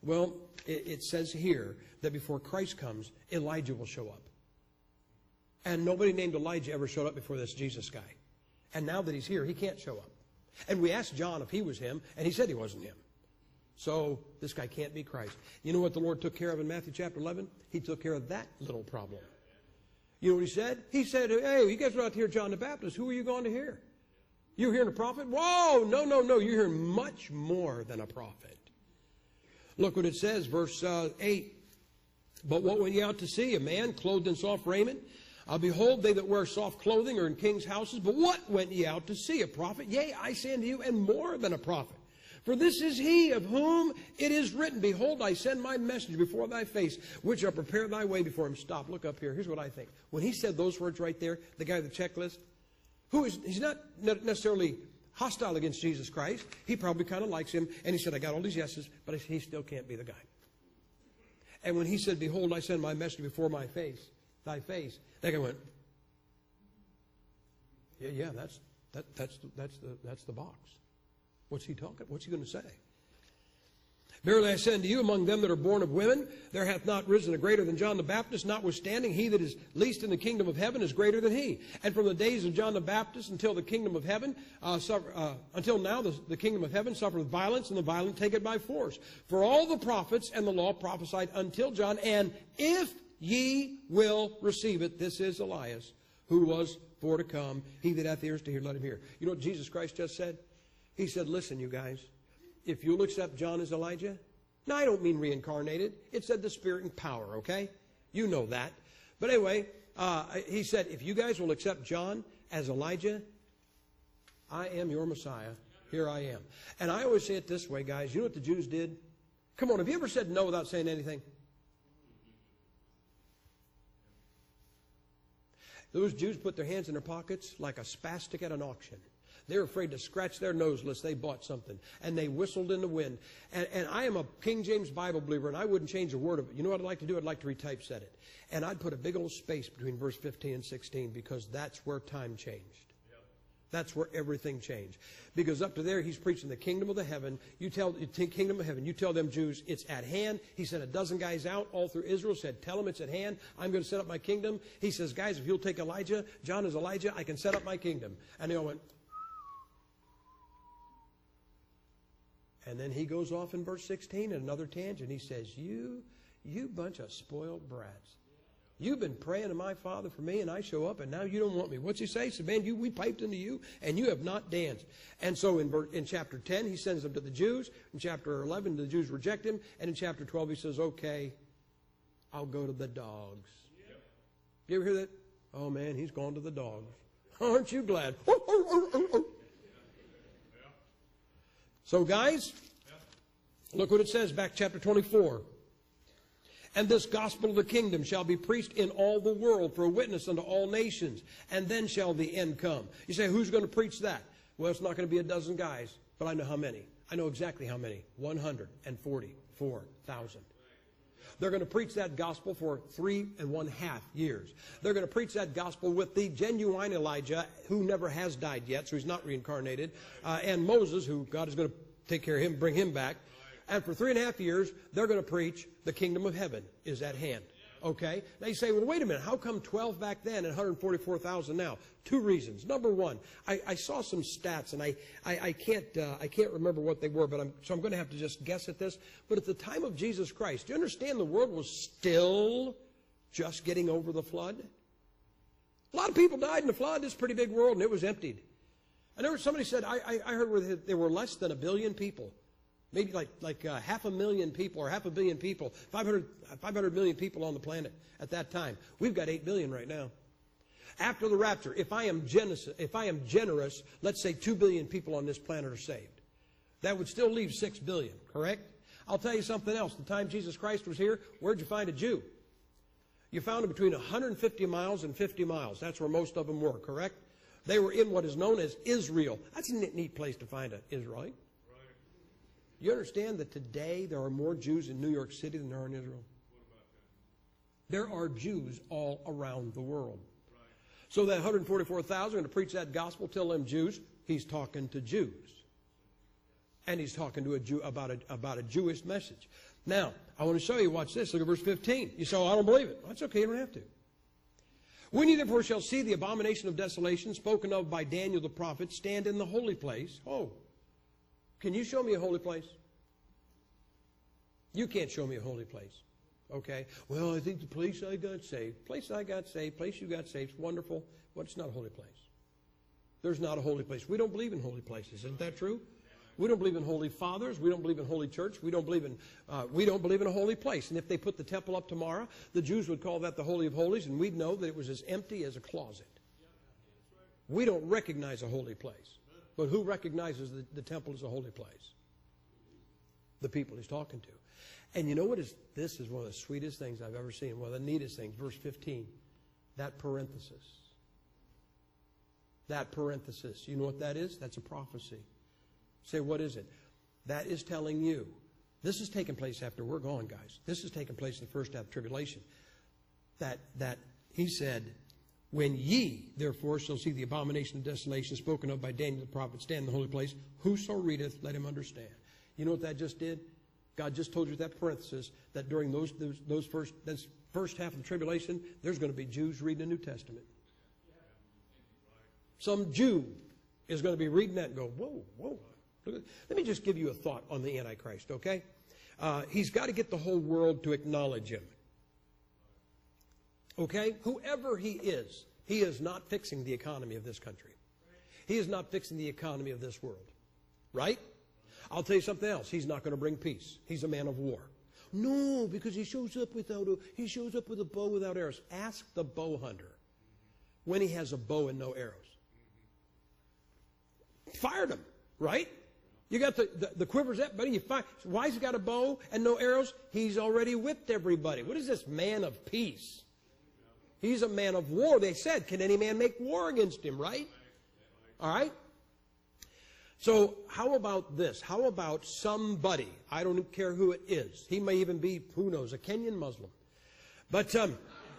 A: Well, it, it says here that before Christ comes, Elijah will show up. And nobody named Elijah ever showed up before this Jesus guy. And now that he's here, he can't show up. And we asked John if he was him, and he said he wasn't him. So this guy can't be Christ. You know what the Lord took care of in Matthew chapter eleven? He took care of that little problem. You know what he said? He said, hey, you guys are out to hear John the Baptist. Who are you going to hear? You hearing a prophet? Whoa, no, no, no. You're hearing much more than a prophet. Look what it says, verse uh, eight. But what went ye out to see? A man clothed in soft raiment? Uh, behold, they that wear soft clothing are in kings' houses. But what went ye out to see? A prophet? Yea, I say unto you, and more than a prophet. For this is he of whom it is written, behold, I send my messenger before thy face, which shall prepare thy way before him. Stop, look up here. Here's what I think. When he said those words right there, the guy with the checklist, who is, he's not necessarily hostile against Jesus Christ. He probably kind of likes him. And he said, I got all these yeses, but he still can't be the guy. And when he said, behold, I send my messenger before my face, thy face, that guy went, yeah, yeah, that's, that, that's, the, that's, the, that's the box. What's he talking? What's he going to say? Verily I say unto you, among them that are born of women, there hath not risen a greater than John the Baptist. Notwithstanding, he that is least in the kingdom of heaven is greater than he. And from the days of John the Baptist until the kingdom of heaven, uh, suffer, uh, until now, the, the kingdom of heaven suffereth violence, and the violent take it by force. For all the prophets and the law prophesied until John. And if ye will receive it, this is Elias, who was for to come. He that hath ears to hear, let him hear. You know what Jesus Christ just said? He said, listen, you guys, if you'll accept John as Elijah, now I don't mean reincarnated. It said the Spirit and power, okay? You know that. But anyway, uh, he said, if you guys will accept John as Elijah, I am your Messiah. Here I am. And I always say it this way, guys. You know what the Jews did? Come on, have you ever said no without saying anything? Those Jews put their hands in their pockets like a spastic at an auction. They were afraid to scratch their nose lest they bought something. And they whistled in the wind. And, and I am a King James Bible believer, and I wouldn't change a word of it. You know what I'd like to do? I'd like to retypeset it. And I'd put a big old space between verse fifteen and sixteen, because that's where time changed. Yep. That's where everything changed. Because up to there, he's preaching the kingdom of the heaven. You tell the kingdom of heaven. You tell them Jews, it's at hand. He sent a dozen guys out all through Israel, said, tell them it's at hand. I'm going to set up my kingdom. He says, guys, if you'll take Elijah, John is Elijah, I can set up my kingdom. And they all went... And then he goes off in verse sixteen in another tangent. He says, you, you bunch of spoiled brats. You've been praying to my Father for me, and I show up, and now you don't want me. What's he say? He said, man, you, we piped into you, and you have not danced. And so in, in chapter ten, he sends them to the Jews. In chapter eleven, the Jews reject him. And in chapter twelve, he says, okay, I'll go to the dogs. Yep. You ever hear that? Oh, man, he's gone to the dogs. Aren't you glad? Oh, oh, oh, oh, oh. So, guys, look what it says, back chapter twenty-four. And this gospel of the kingdom shall be preached in all the world for a witness unto all nations, and then shall the end come. You say, who's going to preach that? Well, it's not going to be a dozen guys, but I know how many. I know exactly how many. one hundred forty-four thousand. They're going to preach that gospel for three and one half years. They're going to preach that gospel with the genuine Elijah, who never has died yet, so he's not reincarnated, uh, and Moses, who God is going to take care of him, bring him back. And for three and a half years, they're going to preach the kingdom of heaven is at hand. Okay? Now you say, well, wait a minute. How come twelve back then and one hundred forty-four thousand now? Two reasons. Number one, I, I saw some stats, and I, I, I, can't, uh, I can't remember what they were, but I'm, so I'm going to have to just guess at this. But at the time of Jesus Christ, do you understand the world was still just getting over the flood? A lot of people died in the flood. This pretty big world, and it was emptied. I know somebody said, I, I, I heard there were less than a billion people. Maybe like, like uh, half a million people or half a billion people, five hundred, five hundred million people on the planet at that time. We've got eight billion right now. After the rapture, if I am generous, if I am generous, let's say two billion people on this planet are saved. That would still leave six billion, correct? I'll tell you something else. The time Jesus Christ was here, where'd you find a Jew? You found them between one hundred fifty miles and fifty miles. That's where most of them were, correct? They were in what is known as Israel. That's a neat place to find an Israelite. You understand that today there are more Jews in New York City than there are in Israel? There are Jews all around the world. So that one hundred forty-four thousand are going to preach that gospel, tell them Jews, he's talking to Jews. And he's talking to a Jew about a, about a Jewish message. Now, I want to show you, watch this. Look at verse fifteen. You say, oh, I don't believe it. That's okay, you don't have to. When you therefore shall see the abomination of desolation spoken of by Daniel the prophet stand in the holy place. Oh, can you show me a holy place? You can't show me a holy place. Okay? Well, I think the place I got saved, place I got saved, place you got saved, wonderful. Well, it's not a holy place. There's not a holy place. We don't believe in holy places. Isn't that true? We don't believe in holy fathers. We don't believe in holy church. We don't believe in uh, we don't believe in a holy place. And if they put the temple up tomorrow, the Jews would call that the Holy of Holies, and we'd know that it was as empty as a closet. We don't recognize a holy place. But who recognizes the, the temple as a holy place? The people he's talking to. And you know what is, this is one of the sweetest things I've ever seen, one of the neatest things, verse fifteen, that parenthesis. That parenthesis. You know what that is? That's a prophecy. Say, what is it? That is telling you. This is taking place after we're gone, guys. This is taking place in the first half of tribulation. That, that he said, when ye, therefore, shall see the abomination of desolation spoken of by Daniel the prophet stand in the holy place, whoso readeth, let him understand. You know what that just did? God just told you with that parenthesis that during those, those, those first, this first half of the tribulation, there's going to be Jews reading the New Testament. Some Jew is going to be reading that and go, whoa, whoa. Let me just give you a thought on the Antichrist, okay? Uh, he's got to get the whole world to acknowledge him. Okay? Whoever he is, he is not fixing the economy of this country. He is not fixing the economy of this world. Right? I'll tell you something else. He's not going to bring peace. He's a man of war. No, because he shows up without a, he shows up with a bow without arrows. Ask the bow hunter when he has a bow and no arrows. Fired him, right? You got the, the, the quivers up, buddy. You find, why has he got a bow and no arrows? He's already whipped everybody. What is this man of peace? He's a man of war. They said, can any man make war against him, right? All right? So how about this? How about somebody, I don't care who it is. He may even be, who knows, a Kenyan Muslim. But um,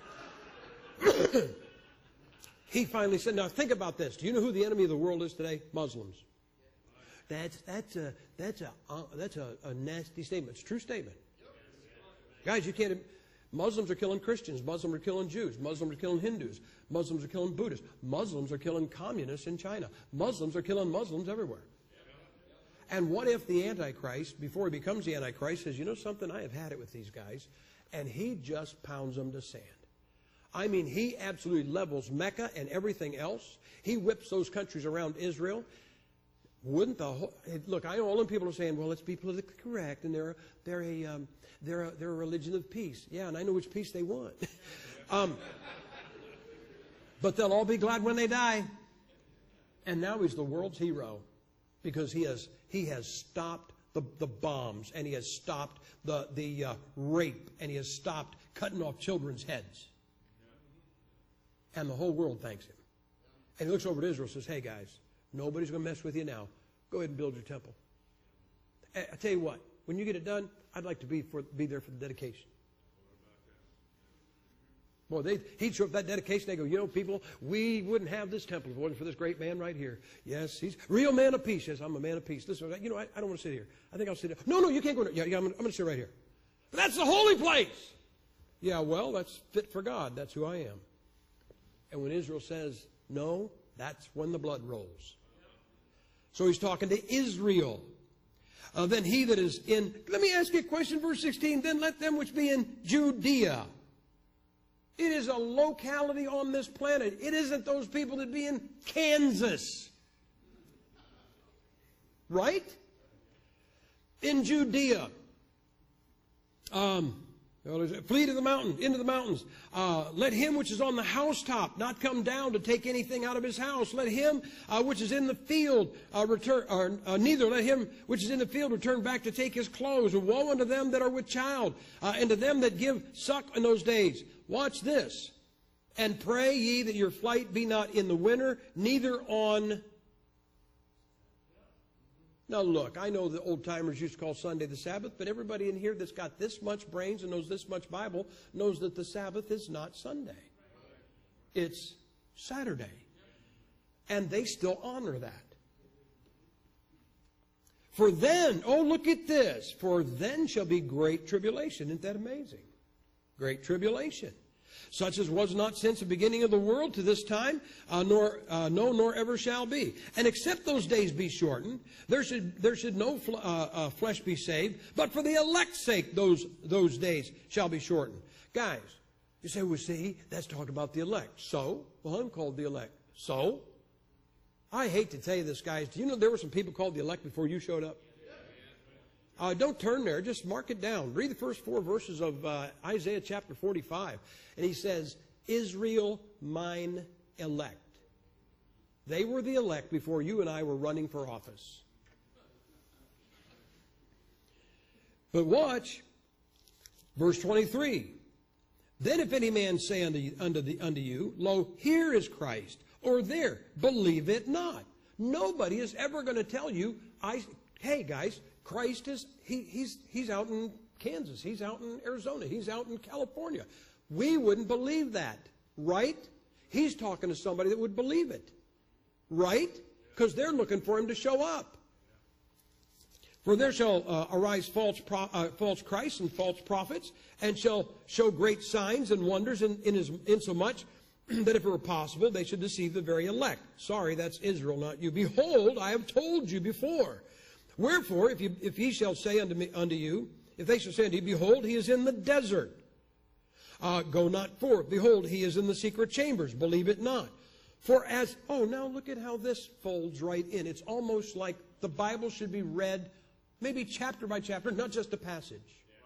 A: he finally said, now think about this. Do you know who the enemy of the world is today? Muslims. That's, that's, a, that's, a, uh, that's a, a nasty statement. It's a true statement. Guys, you can't... Muslims are killing Christians. Muslims are killing Jews. Muslims are killing Hindus. Muslims are killing Buddhists. Muslims are killing communists in China. Muslims are killing Muslims everywhere. And what if the Antichrist, before he becomes the Antichrist, says, you know something, I have had it with these guys, and he just pounds them to sand. I mean, he absolutely levels Mecca and everything else. He whips those countries around Israel. Wouldn't the whole, look, I know all them people are saying, well, let's be politically correct, and they're, they're, a, um, they're, a, they're a religion of peace. Yeah, and I know which peace they want. um, but they'll all be glad when they die. And now he's the world's hero because he has, he has stopped the, the bombs, and he has stopped the, the uh, rape, and he has stopped cutting off children's heads. And the whole world thanks him. And he looks over at Israel and says, hey, guys, nobody's going to mess with you now. Go ahead and build your temple. I tell you what, when you get it done, I'd like to be for be there for the dedication. Boy, they, he'd show up that dedication. They go, you know, people, we wouldn't have this temple if it wasn't for this great man right here. Yes, he's a real man of peace. Yes, I'm a man of peace. Listen, you know, I, I don't want to sit here. I think I'll sit here. No, no, you can't go there. Yeah, yeah, I'm going to sit right here. But that's the holy place. Yeah, well, that's fit for God. That's who I am. And when Israel says no, that's when the blood rolls. So he's talking to Israel. Uh, then he that is in, let me ask you a question, verse sixteen, then let them which be in Judea. It is a locality on this planet. It isn't those people that be in Kansas. Right? In Judea. Um... Flee to the mountain, into the mountains. Uh, let him which is on the housetop not come down to take anything out of his house. Let him uh, which is in the field uh, return, or uh, neither let him which is in the field return back to take his clothes. And woe unto them that are with child, uh, and to them that give suck in those days. Watch this. And pray ye that your flight be not in the winter, neither on... Now look, I know the old-timers used to call Sunday the Sabbath, but everybody in here that's got this much brains and knows this much Bible knows that the Sabbath is not Sunday. It's Saturday. And they still honor that. For then, oh, look at this. For then shall be great tribulation. Isn't that amazing? Great tribulation. Such as was not since the beginning of the world to this time, uh, nor uh, no, nor ever shall be. And except those days be shortened, there should there should no fl- uh, uh, flesh be saved. But for the elect's sake, those those days shall be shortened. Guys, you say, well, see, that's talking about the elect. So, well, I'm called the elect. So, I hate to tell you this, guys. Do you know there were some people called the elect before you showed up? Uh, don't turn there. Just mark it down. Read the first four verses of uh, Isaiah chapter forty-five. And he says, Israel, mine elect. They were the elect before you and I were running for office. But watch, verse twenty-three. Then if any man say unto, unto, the, unto you, Lo, here is Christ, or there, believe it not. Nobody is ever going to tell you, I, hey guys, Christ is, he, he's, he's out in Kansas. He's out in Arizona. He's out in California. We wouldn't believe that, right? He's talking to somebody that would believe it, right? Because they're looking for him to show up. For there shall uh, arise false, pro- uh, false Christs and false prophets, and shall show great signs and wonders in, in his, insomuch that if it were possible, they should deceive the very elect. Sorry, that's Israel, not you. Behold, I have told you before. Wherefore, if, you, if he shall say unto, me, unto you, if they shall say unto you, Behold, he is in the desert. Uh, go not forth. Behold, he is in the secret chambers. Believe it not. For as, oh, now look at how this folds right in. It's almost like the Bible should be read maybe chapter by chapter, not just a passage.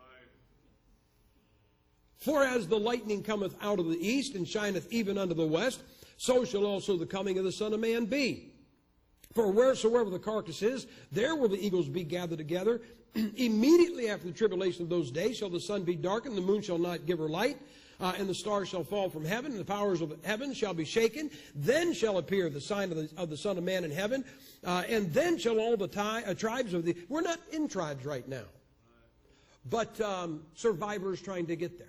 A: For as the lightning cometh out of the east and shineth even unto the west, so shall also the coming of the Son of Man be. For wheresoever the carcass is, there will the eagles be gathered together. Immediately after the tribulation of those days shall the sun be darkened, the moon shall not give her light, uh, and the stars shall fall from heaven, and the powers of heaven shall be shaken. Then shall appear the sign of the, of the Son of Man in heaven, uh, and then shall all the ti- uh, tribes of the... We're not in tribes right now, but um, survivors trying to get there.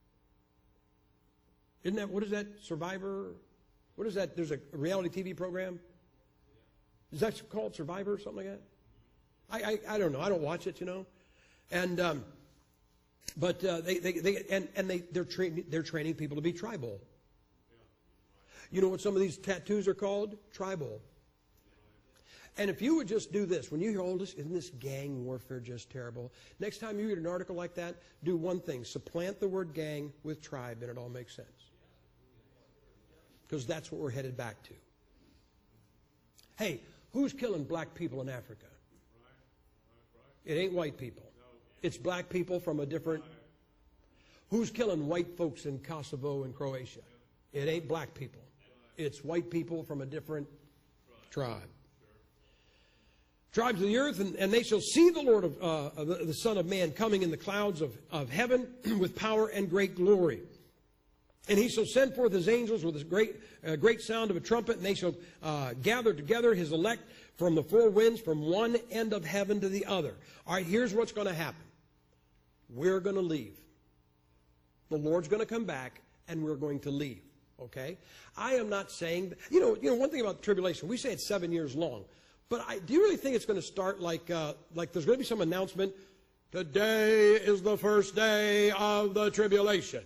A: Isn't that, what is that, Survivor? What is that? There's a reality T V program. Is that called Survivor or something like that? I, I, I don't know. I don't watch it, you know. And um, but uh, they, they they and and they they're training they're training people to be tribal. You know what some of these tattoos are called? Tribal. And if you would just do this, when you hear all this, isn't this gang warfare just terrible? Next time you read an article like that, do one thing: supplant the word gang with tribe, and it all makes sense. Because that's what we're headed back to. Hey, who's killing black people in Africa? It ain't white people. It's black people from a different... Who's killing white folks in Kosovo and Croatia? It ain't black people. It's white people from a different tribe. Tribes of the earth, and, and they shall see the Lord of uh, the, the Son of Man coming in the clouds of, of heaven with power and great glory. And he shall send forth his angels with a great, uh, great sound of a trumpet, and they shall uh, gather together his elect from the four winds, from one end of heaven to the other. All right, here's what's going to happen. We're going to leave. The Lord's going to come back, and we're going to leave. Okay? I am not saying, that, you know, you know, one thing about the tribulation, we say it's seven years long. But I, do you really think it's going to start like, uh, like there's going to be some announcement, today is the first day of the tribulation?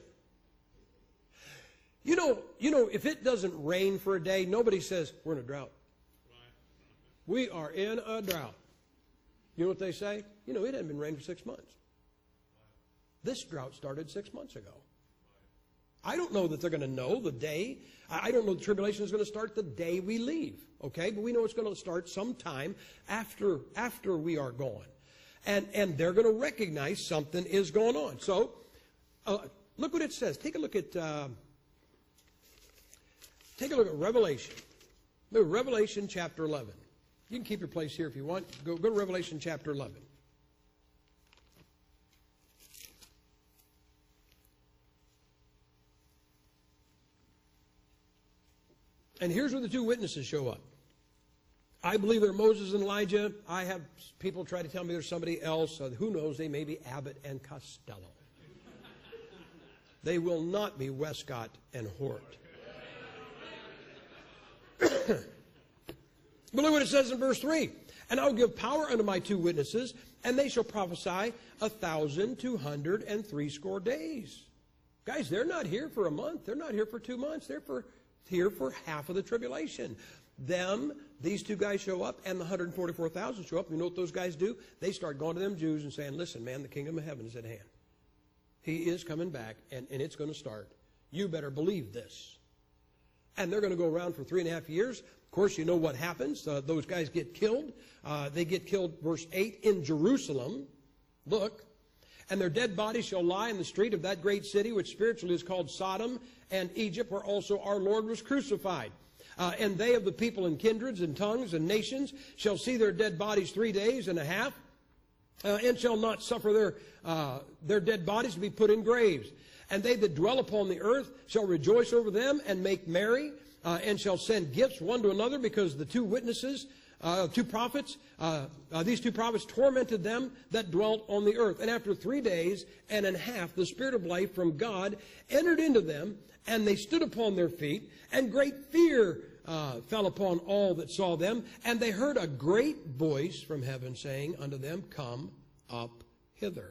A: You know, you know, if it doesn't rain for a day, nobody says, we're in a drought. We are in a drought. You know what they say? You know, it hadn't been raining for six months. This drought started six months ago. I don't know that they're going to know the day. I don't know the tribulation is going to start the day we leave. Okay? But we know it's going to start sometime after, after we are gone. And, and they're going to recognize something is going on. So, uh, look what it says. Take a look at... Uh, Take a look at Revelation. Revelation chapter eleven. You can keep your place here if you want. Go, go to Revelation chapter eleven. And here's where the two witnesses show up. I believe they're Moses and Elijah. I have people try to tell me there's somebody else. Uh, who knows? They may be Abbott and Costello. They will not be Westcott and Hort. But look what it says in verse three. And I will give power unto my two witnesses, and they shall prophesy a thousand two hundred and threescore days. Guys, they're not here for a month. They're not here for two months. They're for, here for half of the tribulation. Them, these two guys show up, and the one hundred forty-four thousand show up. You know what those guys do? They start going to them Jews and saying, listen, man, the kingdom of heaven is at hand. He is coming back, and, and it's going to start. You better believe this. And they're going to go around for three and a half years. Of course, you know what happens. Uh, those guys get killed. Uh, they get killed, verse eight, in Jerusalem. Look. And their dead bodies shall lie in the street of that great city, which spiritually is called Sodom and Egypt, where also our Lord was crucified. Uh, and they of the people and kindreds and tongues and nations shall see their dead bodies three days and a half, uh, and shall not suffer their, uh, their dead bodies to be put in graves. And they that dwell upon the earth shall rejoice over them and make merry, uh, and shall send gifts one to another, because the two witnesses, uh, two prophets, uh, uh, these two prophets tormented them that dwelt on the earth. And after three days and a half, the Spirit of life from God entered into them, and they stood upon their feet, and great fear uh, fell upon all that saw them. And they heard a great voice from heaven saying unto them, Come up hither.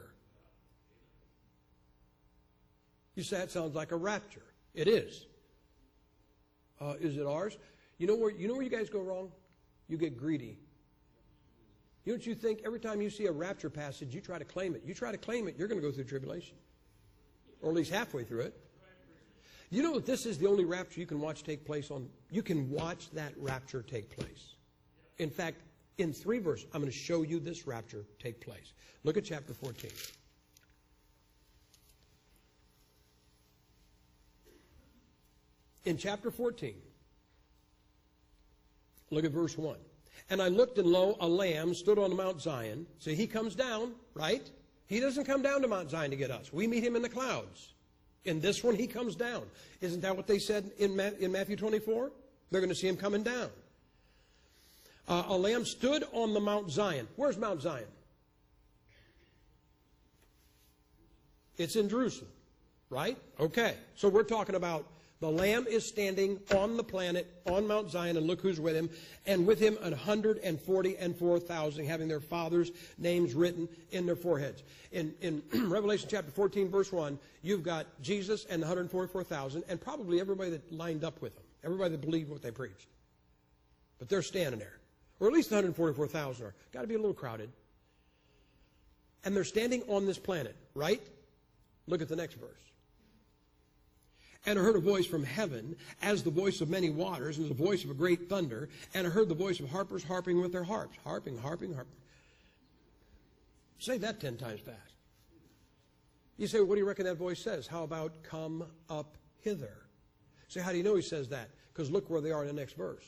A: You say that sounds like a rapture. It is. Uh, is it ours? You know where you know where you guys go wrong? You get greedy. You know what you think? Every time you see a rapture passage, you try to claim it. You try to claim it, you're going to go through tribulation. Or at least halfway through it. You know that this is the only rapture you can watch take place on. You can watch that rapture take place. In fact, in three verses, I'm going to show you this rapture take place. Look at chapter fourteen. In chapter fourteen, look at verse one. And I looked, and lo, a lamb stood on Mount Zion. So he comes down, right? He doesn't come down to Mount Zion to get us. We meet him in the clouds. In this one, he comes down. Isn't that what they said in Matthew twenty-four? They're going to see him coming down. Uh, a lamb stood on the Mount Zion. Where's Mount Zion? It's in Jerusalem, right? Okay. So we're talking about the Lamb is standing on the planet, on Mount Zion, and look who's with him. And with him one hundred forty-four thousand, having their fathers' names written in their foreheads. In, in Revelation chapter fourteen, verse one, you've got Jesus and the one hundred forty-four thousand, and probably everybody that lined up with them, everybody that believed what they preached. But they're standing there. Or at least one hundred forty-four thousand are. Got to be a little crowded. And they're standing on this planet, right? Look at the next verse. And I heard a voice from heaven, as the voice of many waters, and the voice of a great thunder. And I heard the voice of harpers harping with their harps. Harping, harping, harping. Say that ten times fast. You say, well, what do you reckon that voice says? How about come up hither? Say, how do you know he says that? Because look where they are in the next verse.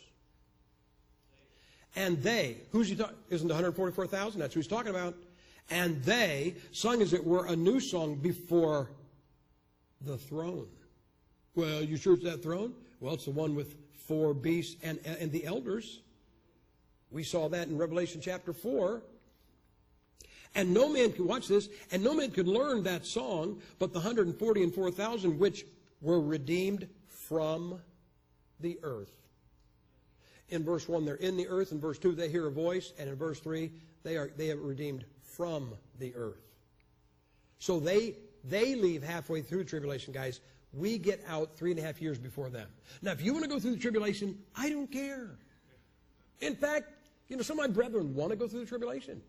A: And they, who's he talking? Isn't the one hundred forty-four thousand? That's who he's talking about. And they sung, as it were, a new song before the throne. Well, you sure it's that throne? Well, it's the one with four beasts and, and the elders. We saw that in Revelation chapter four. And no man could, watch this, and no man could learn that song but the one hundred forty and four thousand which were redeemed from the earth. In verse one, they're in the earth. In verse two, they hear a voice. And in verse three, they are they are redeemed from the earth. So they they leave halfway through tribulation, guys. We get out three and a half years before them. Now, if you want to go through the tribulation, I don't care. In fact, you know, some of my brethren want to go through the tribulation.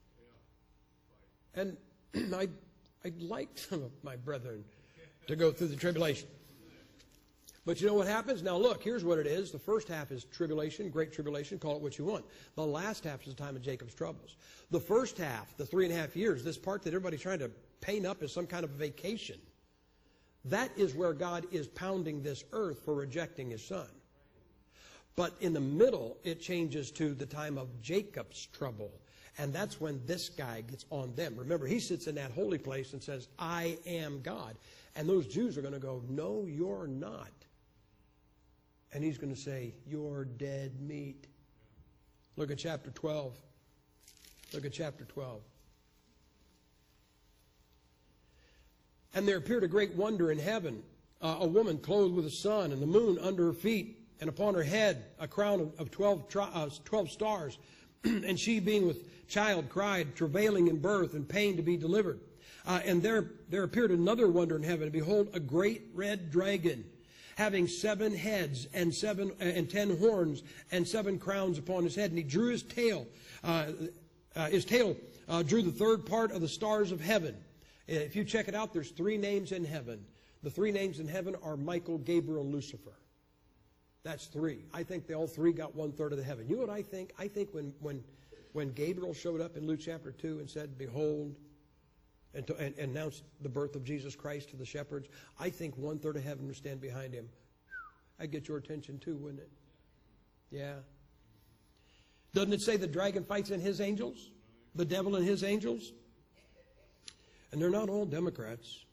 A: And I'd, I'd like some of my brethren to go through the tribulation. But you know what happens? Now, look, here's what it is. The first half is tribulation, great tribulation, call it what you want. The last half is the time of Jacob's troubles. The first half, the three and a half years, this part that everybody's trying to paint up as some kind of vacation, that is where God is pounding this earth for rejecting his son. But in the middle, it changes to the time of Jacob's trouble. And that's when this guy gets on them. Remember, he sits in that holy place and says, I am God. And those Jews are going to go, no, you're not. And he's going to say, you're dead meat. Look at chapter twelve. Look at chapter twelve. And there appeared a great wonder in heaven, uh, a woman clothed with the sun and the moon under her feet, and upon her head a crown of, of twelve, tri- uh, twelve stars. And she, being with child, cried, travailing in birth and pain to be delivered. Uh, and there, there appeared another wonder in heaven. And behold, a great red dragon, having seven heads and seven and ten horns and seven crowns upon his head. And he drew his tail. Uh, uh, his tail uh, drew the third part of the stars of heaven. If you check it out, there's three names in heaven. The three names in heaven are Michael, Gabriel, and Lucifer. That's three. I think they all three got one third of the heaven. You know what I think? I think when when when Gabriel showed up in Luke chapter two and said, "Behold," and, to, and, and announced the birth of Jesus Christ to the shepherds, I think one third of heaven would stand behind him. I'd get your attention too, wouldn't it? Yeah. Doesn't it say the dragon fights in his angels? The devil and his angels? And they're not all Democrats.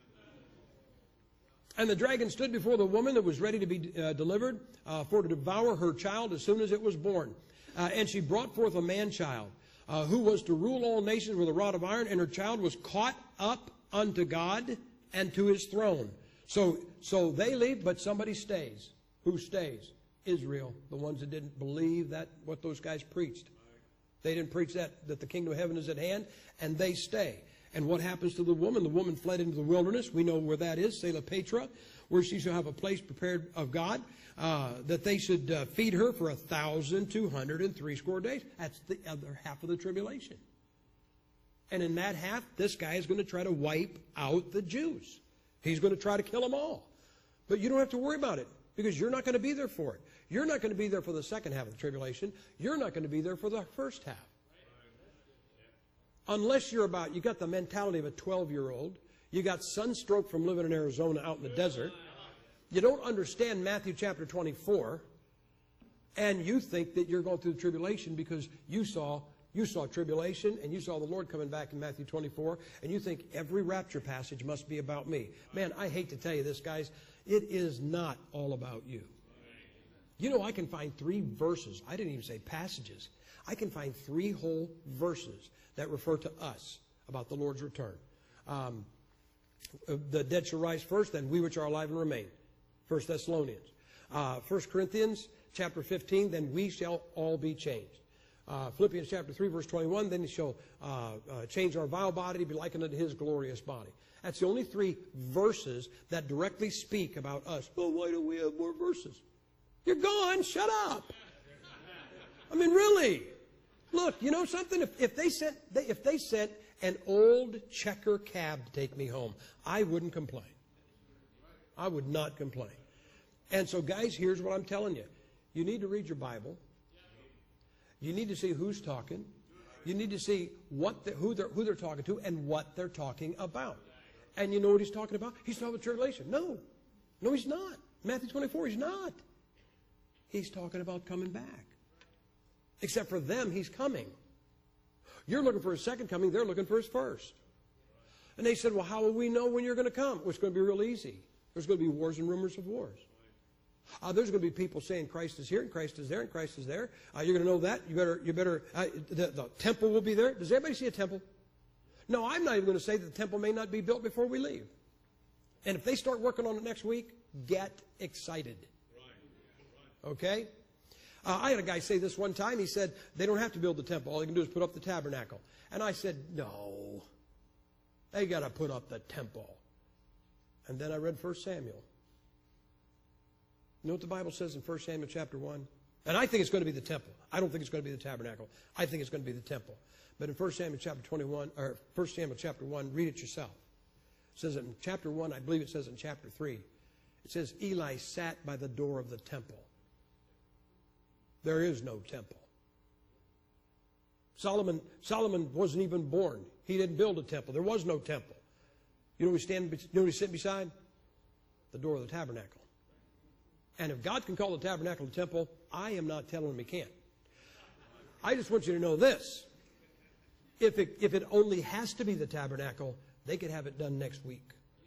A: And the dragon stood before the woman that was ready to be uh, delivered uh, for to devour her child as soon as it was born. Uh, and she brought forth a man-child uh, who was to rule all nations with a rod of iron, and her child was caught up unto God and to his throne. So, so they leave, but somebody stays. Who stays? Israel, the ones that didn't believe that what those guys preached. They didn't preach that, that the kingdom of heaven is at hand, and they stay. And what happens to the woman? The woman fled into the wilderness. We know where that is, Selah Petra, where she shall have a place prepared of God, uh, that they should uh, feed her for a thousand two hundred and three score days. That's the other half of the tribulation. And in that half, this guy is going to try to wipe out the Jews. He's going to try to kill them all. But you don't have to worry about it, because you're not going to be there for it. You're not going to be there for the second half of the tribulation. You're not going to be there for the first half. Unless you're about, you got the mentality of a twelve-year-old. You got sunstroke from living in Arizona out in the desert. You don't understand Matthew chapter twenty-four. And you think that you're going through the tribulation because you saw, you saw tribulation and you saw the Lord coming back in Matthew twenty-four. And you think every rapture passage must be about me. Man, I hate to tell you this, guys. It is not all about you. You know, I can find three verses. I didn't even say passages. I can find three whole verses that refer to us about the Lord's return. Um, the dead shall rise first, then we which are alive and remain. First Thessalonians. Uh, First Corinthians chapter fifteen, then we shall all be changed. Uh, Philippians chapter three, verse twenty-one, then he shall uh, uh, change our vile body to be likened unto his glorious body. That's the only three verses that directly speak about us. Oh, why don't we have more verses? You're gone. Shut up. I mean, really. Look, you know something? If, if they sent if they sent an old checker cab to take me home, I wouldn't complain. I would not complain. And so, guys, here's what I'm telling you. You need to read your Bible. You need to see who's talking. You need to see what the, who, they're, who they're talking to and what they're talking about. And you know what he's talking about? He's talking about tribulation. No. No, he's not. Matthew twenty-four, he's not. He's talking about coming back. Except for them, he's coming. You're looking for his second coming. They're looking for his first. And they said, well, how will we know when you're going to come? Well, it's going to be real easy. There's going to be wars and rumors of wars. Uh, there's going to be people saying Christ is here and Christ is there and Christ is there. Uh, you're going to know that. You better, you better, uh, the, the temple will be there. Does everybody see a temple? No, I'm not even going to say that the temple may not be built before we leave. And if they start working on it next week, get excited. Okay? Uh, I had a guy say this one time. He said, they don't have to build the temple. All they can do is put up the tabernacle. And I said, no. They got to put up the temple. And then I read First Samuel. You know what the Bible says in First Samuel chapter one? And I think it's going to be the temple. I don't think it's going to be the tabernacle. I think it's going to be the temple. But in First Samuel chapter twenty-one, or First Samuel chapter one, read it yourself. It says it in chapter one, I believe it says in chapter three. It says, Eli sat by the door of the temple. There is no temple. Solomon, Solomon wasn't even born. He didn't build a temple. There was no temple. You know who he's standing, you know who he's sitting beside? The door of the tabernacle. And if God can call the tabernacle a temple, I am not telling him he can't. I just want you to know this. If it, if it only has to be the tabernacle, they could have it done next week.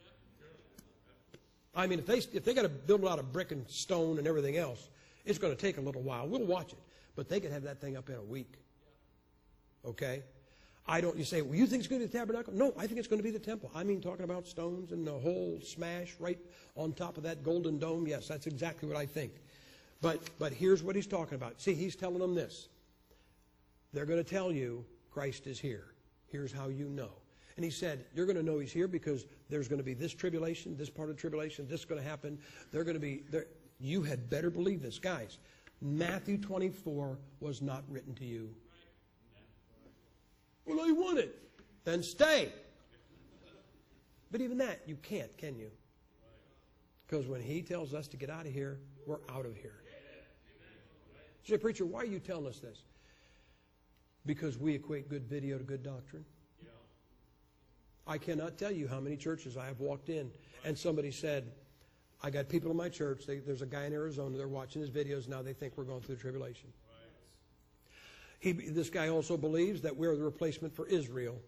A: I mean, if they, if they got to build it out of brick and stone and everything else, it's going to take a little while. We'll watch it. But they could have that thing up in a week. Okay? I don't, you say, well, you think it's going to be the tabernacle? No, I think it's going to be the temple. I mean, talking about stones and the whole smash right on top of that golden dome. Yes, that's exactly what I think. But, but here's what he's talking about. See, he's telling them this. They're going to tell you Christ is here. Here's how you know. And he said, you're going to know he's here because there's going to be this tribulation, this part of the tribulation, this is going to happen. They're going to be, you had better believe this. Guys, Matthew twenty-four was not written to you. Well, I want it. Then stay. But even that, you can't, can you? Because when he tells us to get out of here, we're out of here. You say, preacher, why are you telling us this? Because we equate good video to good doctrine. I cannot tell you how many churches I have walked in and somebody said, I got people in my church, they, there's a guy in Arizona, they're watching his videos, now they think we're going through the tribulation. He, this guy also believes that we're the replacement for Israel.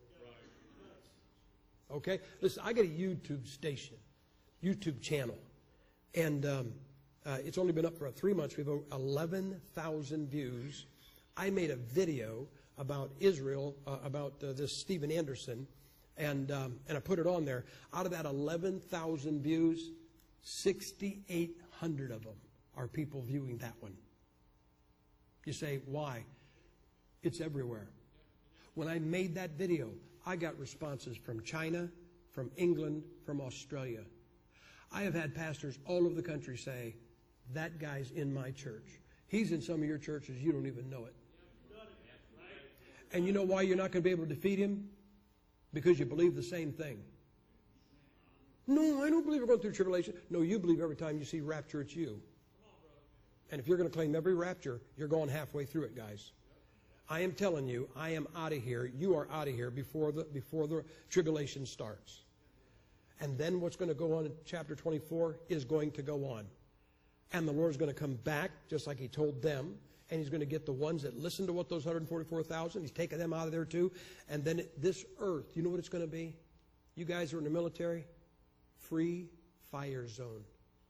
A: Okay? Listen, I got a YouTube station, YouTube channel, and um, uh, it's only been up for three months. We've over eleven thousand views. I made a video about Israel, uh, about uh, this Steven Anderson, and um, and I put it on there. Out of that eleven thousand views, six thousand eight hundred of them are people viewing that one. You say, why? It's everywhere. When I made that video, I got responses from China, from England, from Australia. I have had pastors all over the country say, that guy's in my church. He's in some of your churches, you don't even know it. And you know why you're not going to be able to defeat him? Because you believe the same thing. No, I don't believe we're going through tribulation. No, you believe every time you see rapture, it's you. And if you're going to claim every rapture, you're going halfway through it, guys. I am telling you, I am out of here. You are out of here before the before the tribulation starts. And then what's going to go on in chapter twenty-four is going to go on. And the Lord's going to come back, just like he told them, and he's going to get the ones that listen to what those one hundred forty-four thousand, he's taking them out of there too. And then it, this earth, you know what it's going to be? You guys are in the military? Free fire zone.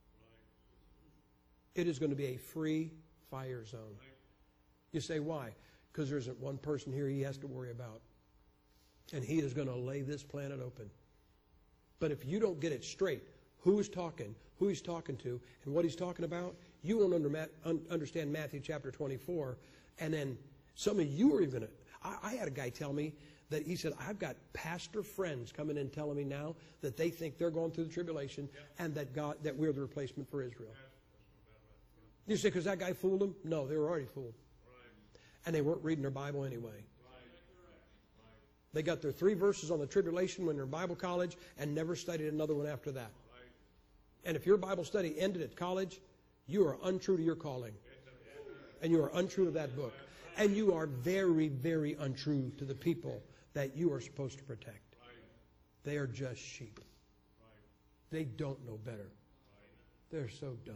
A: It is going to be a free fire zone. You say, why? Because there isn't one person here he has to worry about. And he is going to lay this planet open. But if you don't get it straight, who is talking, who he's talking to, and what he's talking about, you won't under, un, understand Matthew chapter twenty-four. And then some of you are even going to... I, I had a guy tell me that he said, I've got pastor friends coming in telling me now that they think they're going through the tribulation and that God, that we're the replacement for Israel. You say, because that guy fooled them? No, they were already fooled. And they weren't reading their Bible anyway. They got their three verses on the tribulation when they're in Bible college and never studied another one after that. And if your Bible study ended at college, you are untrue to your calling. And you are untrue to that book. And you are very, very untrue to the people that you are supposed to protect. They are just sheep. They don't know better. They're so dumb.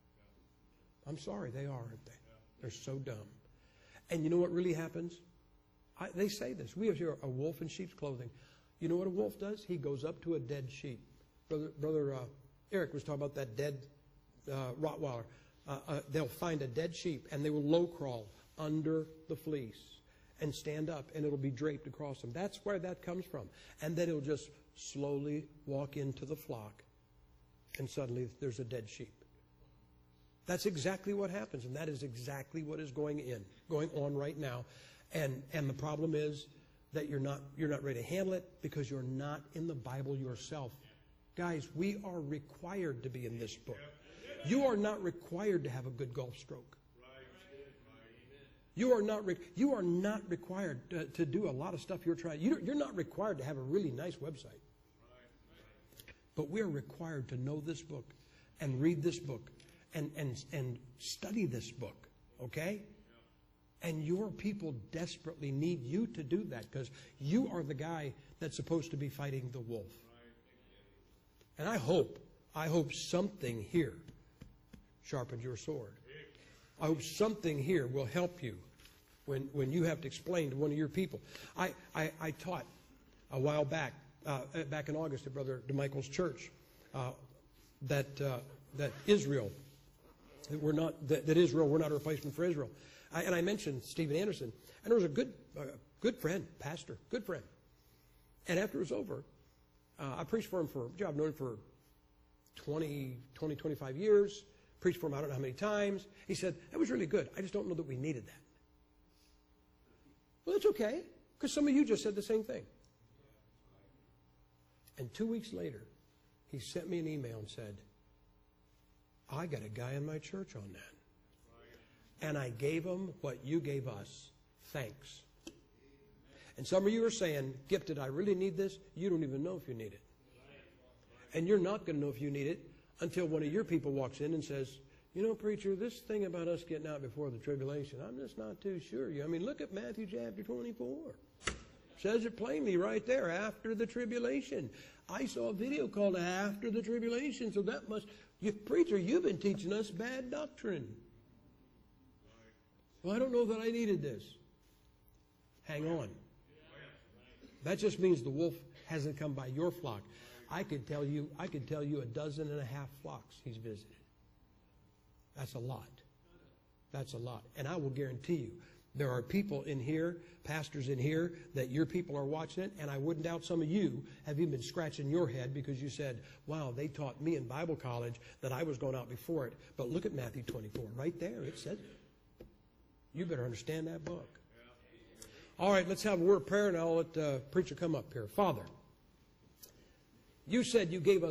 A: I'm sorry, they are, aren't they? They're so dumb. And you know what really happens? I, they say this. We have here a wolf in sheep's clothing. You know what a wolf does? He goes up to a dead sheep. Brother, brother uh, Eric was talking about that dead uh, Rottweiler. Uh, uh, they'll find a dead sheep and they will low crawl under the fleece and stand up and it'll be draped across them. That's where that comes from. And then it'll just slowly walk into the flock and suddenly there's a dead sheep. That's exactly what happens, and that is exactly what is going in, going on right now. And and the problem is that you're not you're not ready to handle it because you're not in the Bible yourself. Guys, we are required to be in this book. You are not required to have a good golf stroke. You are not re- you are not required to, to do a lot of stuff you're trying. You you're not required to have a really nice website. But we are required to know this book and read this book. And, and, and study this book, okay? And your people desperately need you to do that because you are the guy that's supposed to be fighting the wolf. And I hope, I hope something here sharpened your sword. I hope something here will help you when, when you have to explain to one of your people. I, I, I taught a while back, uh, back in August at Brother DeMichael's church, uh, that, uh, that Israel... That we're not that, that Israel, we're not a replacement for Israel. I, and I mentioned Steven Anderson, and there was a good, uh, good friend, pastor, good friend. And after it was over, uh, I preached for him for, I've known him for twenty, twenty, twenty-five years. Preached for him I don't know how many times. He said, that was really good. I just don't know that we needed that. Well, that's okay, because some of you just said the same thing. And two weeks later, he sent me an email and said, I got a guy in my church on that. And I gave him what you gave us. Thanks. And some of you are saying, Gifted, I really need this. You don't even know if you need it. And you're not going to know if you need it until one of your people walks in and says, you know, preacher, this thing about us getting out before the tribulation, I'm just not too sure. I mean, look at Matthew chapter twenty-four. Says it plainly right there, after the tribulation. I saw a video called After the Tribulation, so that must, you, preacher, you've been teaching us bad doctrine. Well, I don't know that I needed this. Hang on. That just means the wolf hasn't come by your flock. I could tell you, I could tell you a dozen and a half flocks he's visited. That's a lot. That's a lot. And I will guarantee you, there are people in here, pastors in here, that your people are watching it, and I wouldn't doubt some of you have even been scratching your head because you said, wow, they taught me in Bible college that I was going out before it. But look at Matthew twenty-four. Right there, it says it. You better understand that book. All right, let's have a word of prayer, and I'll let the preacher come up here. Father, you said you gave us